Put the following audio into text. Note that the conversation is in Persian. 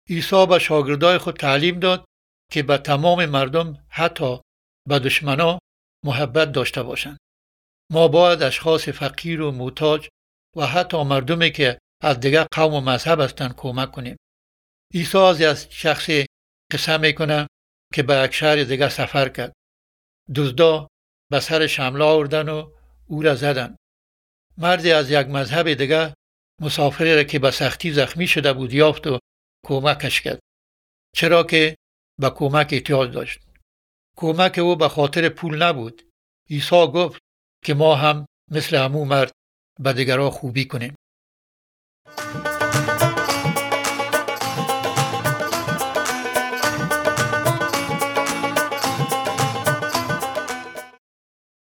عیسی به شاگردای خود تعلیم داد که به تمام مردم حتی به دشمنا محبت داشته باشند. ما باید اشخاص فقیر و محتاج و حتی مردمی که از دیگر قوم و مذهب هستند کمک کنیم. عیسی از شخصی قصه میکنه که به یک شهر دیگر سفر کرد. دزدا به سرش حمله آوردن و او را زدن. مردی از یک مذهب دیگر مسافری را که به سختی زخمی شده بود یافت و کمکش کرد، چرا که به کمک احتیاج داشت. کمک او به خاطر پول نبود. عیسی گفت که ما هم مثل همون مرد به دیگران خوبی کنیم.